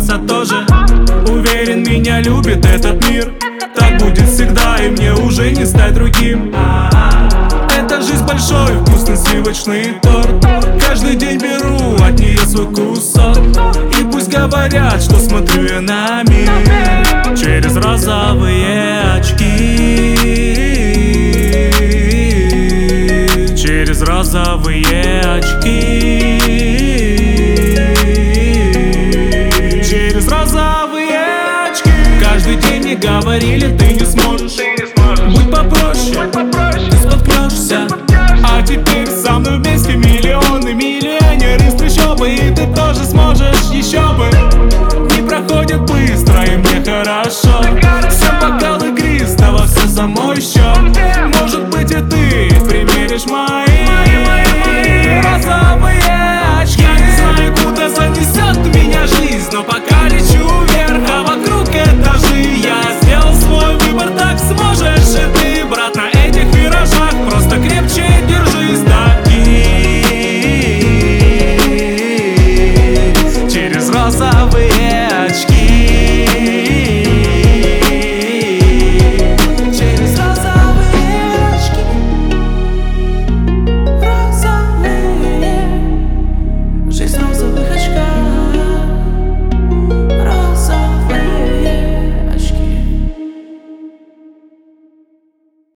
сердца тоже. Уверен, меня любит этот мир. Так будет всегда, и мне уже не стать другим. Эта жизнь большой, вкусный сливочный торт. Каждый день беру от нее свой кусок. И пусть говорят, что смотрю я на мир через розовые очки. Через розовые очки. Через розовые очки. Каждый день мне говорили, ты не сможешь. Будь попроще, ты споткнешься. А теперь со мной вместе миллионы, миллионеры из трущобы, и ты тоже сможешь.